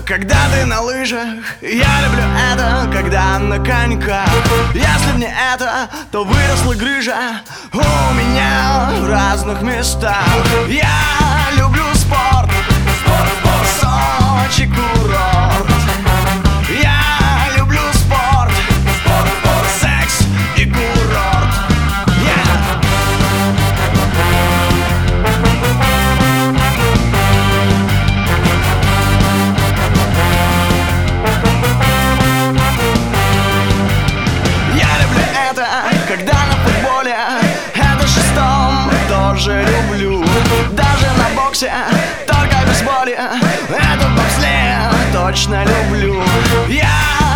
когда ты на лыжах, я люблю это, когда на коньках. Если б не это, то выросла грыжа у меня в разных местах. Я люблю спорт, Сочи курорт. Я люблю спорт, секс и курорт. Я люблю это, когда на футболе, это шестом тоже люблю. Даже на боксе, только без боли, это в боксле точно люблю. Я